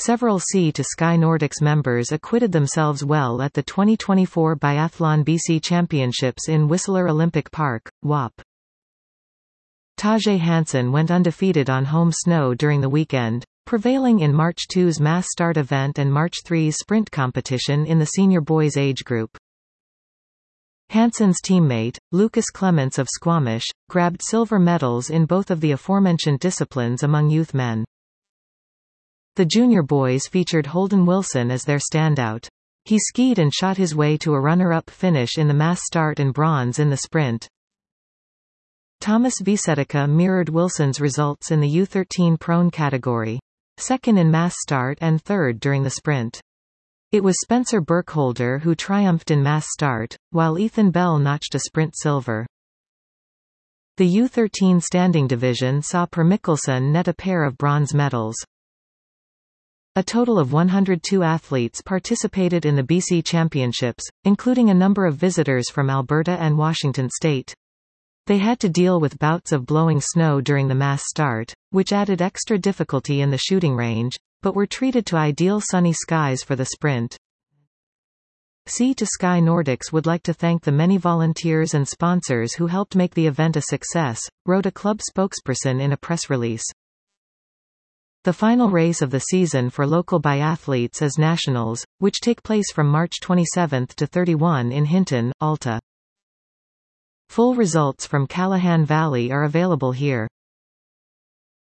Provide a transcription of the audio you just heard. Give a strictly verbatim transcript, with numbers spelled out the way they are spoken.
Several Sea to Sky Nordics members acquitted themselves well at the twenty twenty-four Biathlon B C Championships in Whistler Olympic Park, W A P. Tajay Hansen went undefeated on home snow during the weekend, prevailing in March two's mass start event and March three's sprint competition in the senior boys age group. Hansen's teammate, Lucas Clements of Squamish, grabbed silver medals in both of the aforementioned disciplines among youth men. The junior boys featured Holden Wilson as their standout. He skied and shot his way to a runner-up finish in the mass start and bronze in the sprint. Thomas Visetica mirrored Wilson's results in the U thirteen prone category, second in mass start and third during the sprint. It was Spencer Burkholder who triumphed in mass start, while Ethan Bell notched a sprint silver. The U thirteen standing division saw Per Mikkelsen net a pair of bronze medals. A total of one hundred two athletes participated in the B C Championships, including a number of visitors from Alberta and Washington state. They had to deal with bouts of blowing snow during the mass start, which added extra difficulty in the shooting range, but were treated to ideal sunny skies for the sprint. Sea to Sky Nordics would like to thank the many volunteers and sponsors who helped make the event a success, wrote a club spokesperson in a press release. The final race of the season for local biathletes is Nationals, which take place from March twenty-seventh to thirty-first in Hinton, Alta. Full results from Callahan Valley are available here.